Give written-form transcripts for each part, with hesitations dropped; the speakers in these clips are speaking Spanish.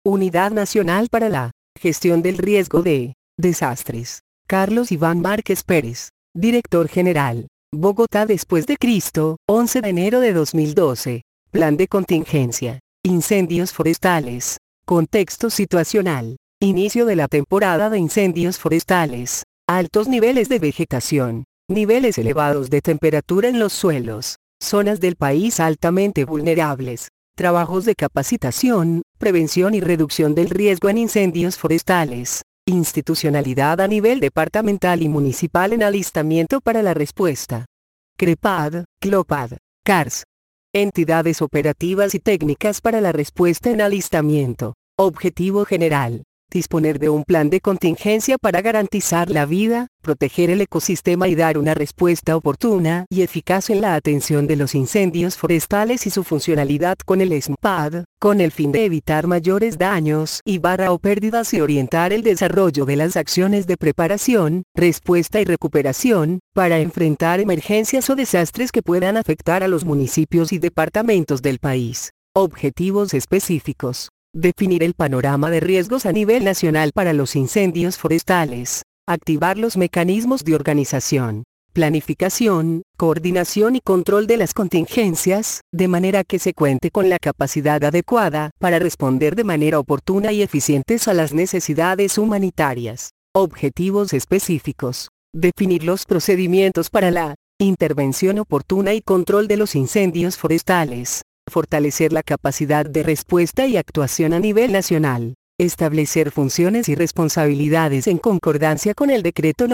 Unidad Nacional para la Gestión del Riesgo de Desastres. Carlos Iván Márquez Pérez, Director General. Bogotá después de Cristo, 11 de enero de 2012. Plan de contingencia. Incendios forestales. Contexto situacional. Inicio de la temporada de incendios forestales. Altos niveles de vegetación. Niveles elevados de temperatura en los suelos. Zonas del país altamente vulnerables. Trabajos de capacitación, prevención y reducción del riesgo en incendios forestales. Institucionalidad a nivel departamental y municipal en alistamiento para la respuesta. CREPAD, CLOPAD, CARS. Entidades operativas y técnicas para la respuesta en alistamiento. Objetivo general. Disponer de un plan de contingencia para garantizar la vida, proteger el ecosistema y dar una respuesta oportuna y eficaz en la atención de los incendios forestales y su funcionalidad con el SMPAD, con el fin de evitar mayores daños o pérdidas y orientar el desarrollo de las acciones de preparación, respuesta y recuperación, para enfrentar emergencias o desastres que puedan afectar a los municipios y departamentos del país. Objetivos específicos. Definir el panorama de riesgos a nivel nacional para los incendios forestales. Activar los mecanismos de organización, planificación, coordinación y control de las contingencias, de manera que se cuente con la capacidad adecuada para responder de manera oportuna y eficiente a las necesidades humanitarias. Objetivos específicos. Definir los procedimientos para la intervención oportuna y control de los incendios forestales. Fortalecer la capacidad de respuesta y actuación a nivel nacional. Establecer funciones y responsabilidades en concordancia con el Decreto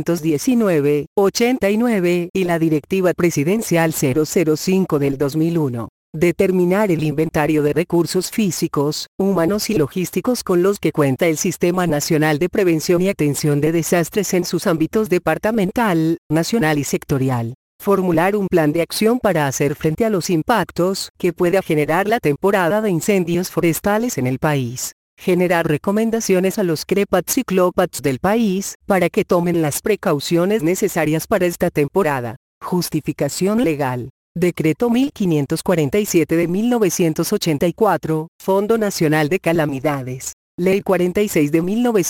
919-89 y la Directiva Presidencial 005 del 2001. Determinar el inventario de recursos físicos, humanos y logísticos con los que cuenta el Sistema Nacional de Prevención y Atención de Desastres en sus ámbitos departamental, nacional y sectorial. Formular un plan de acción para hacer frente a los impactos que pueda generar la temporada de incendios forestales en el país. Generar recomendaciones a los CREPADs y CLOPADs del país para que tomen las precauciones necesarias para esta temporada. Justificación legal. Decreto 1547 de 1984, Fondo Nacional de Calamidades. Ley 46 de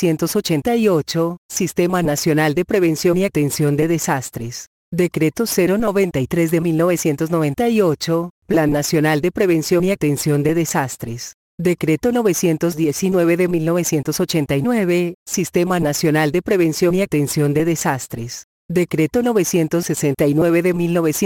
1988, Sistema Nacional de Prevención y Atención de Desastres. Decreto 093 de 1998, Plan Nacional de Prevención y Atención de Desastres. Decreto 919 de 1989, Sistema Nacional de Prevención y Atención de Desastres. Decreto 969 de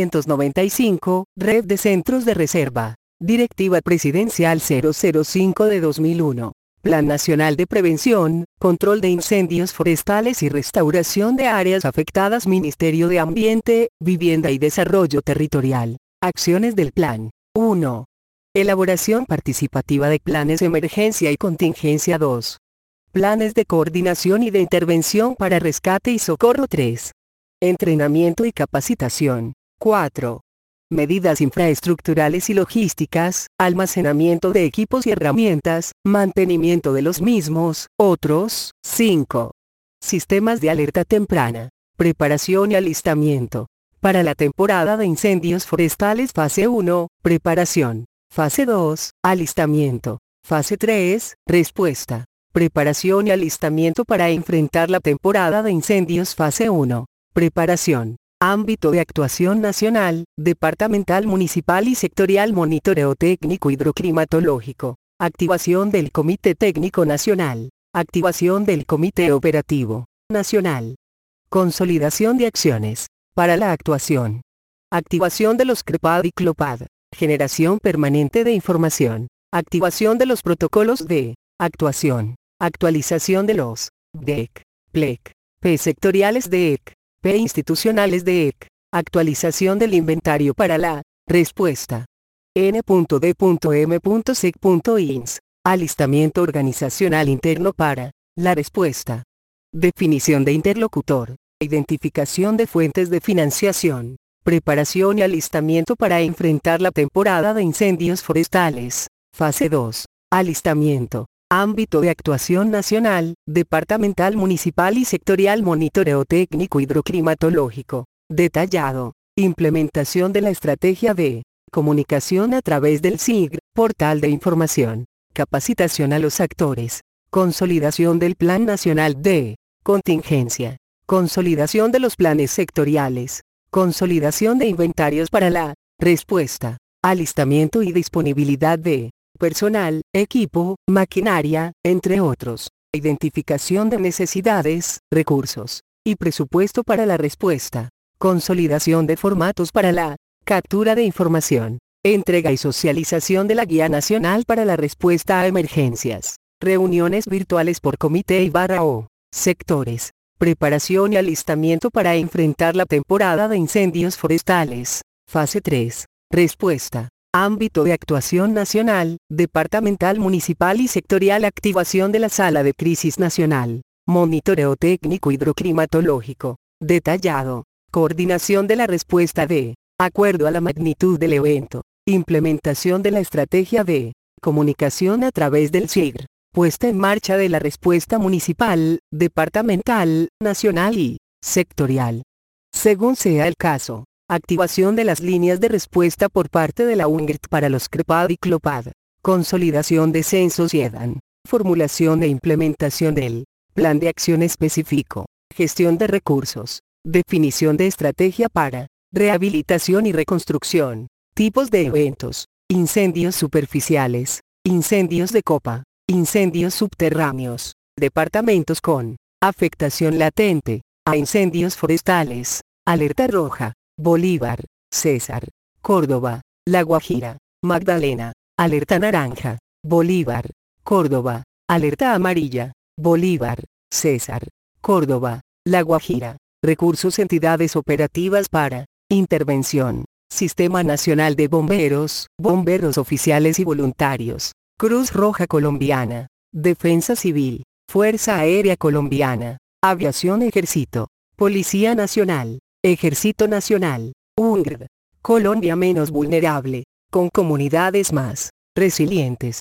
1995, Red de Centros de Reserva. Directiva Presidencial 005 de 2001. Plan Nacional de Prevención, Control de Incendios Forestales y Restauración de Áreas Afectadas. Ministerio de Ambiente, Vivienda y Desarrollo Territorial. Acciones del Plan. 1. Elaboración participativa de planes de emergencia y contingencia. 2. Planes de coordinación y de intervención para rescate y socorro. 3. Entrenamiento y capacitación. 4. Medidas infraestructurales y logísticas, almacenamiento de equipos y herramientas, mantenimiento de los mismos, otros. 5. Sistemas de alerta temprana, preparación y alistamiento. Para la temporada de incendios forestales. Fase 1, preparación. Fase 2, alistamiento. Fase 3, respuesta. Preparación y alistamiento para enfrentar la temporada de incendios. Fase 1, preparación. Ámbito de actuación nacional, departamental, municipal y sectorial. Monitoreo técnico hidroclimatológico. Activación del Comité Técnico Nacional. Activación del Comité Operativo Nacional. Consolidación de acciones para la actuación. Activación de los CREPAD y CLOPAD. Generación permanente de información. Activación de los protocolos de actuación. Actualización de los DEC, PLEC, P sectoriales de EC. P institucionales de EC. Actualización del inventario para la respuesta. N.D.M.Sec.ins. Alistamiento organizacional interno para la respuesta. Definición de interlocutor. Identificación de fuentes de financiación. Preparación y alistamiento para enfrentar la temporada de incendios forestales. Fase 2. Alistamiento. Ámbito de actuación nacional, departamental, municipal y sectorial. Monitoreo técnico hidroclimatológico. Detallado. Implementación de la estrategia de comunicación a través del SIGR, portal de información. capacitación a los actores, consolidación del Plan Nacional de Contingencia, consolidación de los planes sectoriales, consolidación de inventarios para la respuesta, alistamiento y disponibilidad de personal, equipo, maquinaria, entre otros, identificación de necesidades, recursos y presupuesto para la respuesta, consolidación de formatos para la captura de información, entrega y socialización de la Guía Nacional para la Respuesta a Emergencias, reuniones virtuales por comité y /o sectores, preparación y alistamiento para enfrentar la temporada de incendios forestales, fase 3, respuesta, ámbito de actuación nacional, departamental, municipal y sectorial, activación de la Sala de Crisis Nacional, monitoreo técnico hidroclimatológico, detallado, coordinación de la respuesta de acuerdo a la magnitud del evento, implementación de la estrategia de comunicación a través del SIGR, puesta en marcha de la respuesta municipal, departamental, nacional y sectorial. Según sea el caso, activación de las líneas de respuesta por parte de la UNGRT para los CREPAD y CLOPAD, consolidación de censos y EDAN, formulación e implementación del plan de acción específico, gestión de recursos, definición de estrategia para rehabilitación y reconstrucción, tipos de eventos, incendios superficiales, incendios de copa, incendios subterráneos, departamentos con afectación latente, a incendios forestales, alerta roja, Bolívar, César, Córdoba, La Guajira, Magdalena, alerta naranja, Bolívar, Córdoba, alerta amarilla, Bolívar, César, Córdoba, La Guajira, recursos, entidades operativas para intervención, Sistema Nacional de Bomberos, bomberos oficiales y voluntarios, Cruz Roja Colombiana, Defensa Civil, Fuerza Aérea Colombiana, Aviación, Ejército, Policía Nacional, Ejército Nacional, UNGRD, Colombia menos vulnerable, con comunidades más resilientes.